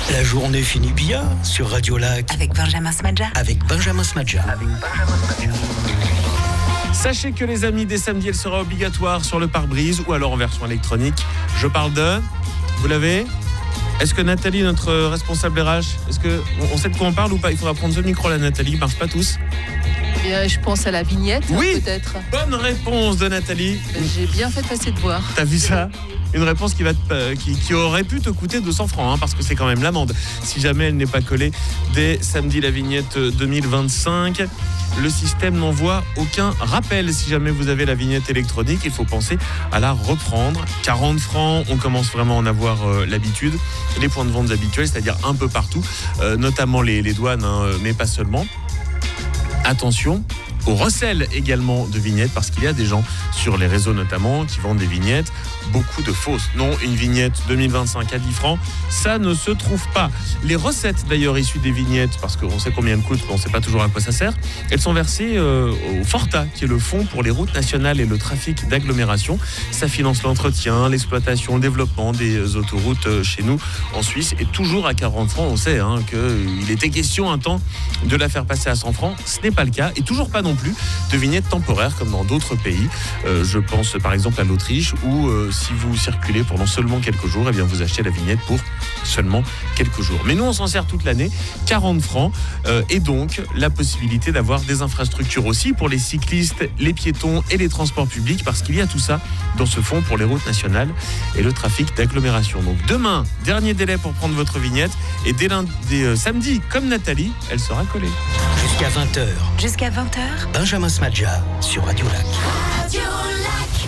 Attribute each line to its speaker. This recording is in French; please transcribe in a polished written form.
Speaker 1: La journée finit bien sur Radio Lac.
Speaker 2: Avec Benjamin Smadja.
Speaker 3: Sachez que les amis, dès samedi, elle sera obligatoire sur le pare-brise ou alors en version électronique. Je parle de... Vous l'avez ? Est-ce que Nathalie, notre responsable RH, est-ce qu'on sait de quoi on parle ou pas ? Il faudra prendre ce micro là, Nathalie, il marche pas tous.
Speaker 4: Je pense à la vignette,
Speaker 3: oui,
Speaker 4: peut-être.
Speaker 3: Bonne réponse de Nathalie.
Speaker 4: J'ai bien fait passer de voir.
Speaker 3: T'as vu ça ? Une réponse qui aurait pu te coûter 200 francs, parce que c'est quand même l'amende. Si jamais elle n'est pas collée dès samedi la vignette 2025, le système n'envoie aucun rappel. Si jamais vous avez la vignette électronique, il faut penser à la reprendre. 40 francs, on commence vraiment à en avoir l'habitude. Les points de vente habituels, c'est-à-dire un peu partout, notamment les douanes, mais pas seulement. Attention au recel également de vignettes, parce qu'il y a des gens sur les réseaux notamment qui vendent des vignettes, beaucoup de fausses. Non, une vignette 2025 à 10 francs, ça ne se trouve pas. Les recettes d'ailleurs issues des vignettes, parce qu'on sait combien elles coûtent, mais on ne sait pas toujours à quoi ça sert, elles sont versées au Forta, qui est le fonds pour les routes nationales et le trafic d'agglomération. Ça finance l'entretien, l'exploitation, le développement des autoroutes chez nous en Suisse, et toujours à 40 francs. On sait qu'il était question un temps de la faire passer à 100 francs. Ce n'est pas le cas, et toujours pas non plus de vignettes temporaires comme dans d'autres pays. Je pense par exemple à l'Autriche, où si vous circulez pendant seulement quelques jours, vous achetez la vignette pour seulement quelques jours. Mais nous, on s'en sert toute l'année, 40 francs, et donc la possibilité d'avoir des infrastructures aussi pour les cyclistes, les piétons et les transports publics, parce qu'il y a tout ça dans ce fonds pour les routes nationales et le trafic d'agglomération. Donc demain, dernier délai pour prendre votre vignette, et dès samedi, comme Nathalie, elle sera collée.
Speaker 1: Jusqu'à 20h.
Speaker 2: Jusqu'à 20h.
Speaker 1: Benjamin Smadja sur Radio Lac.
Speaker 2: Radio Lac.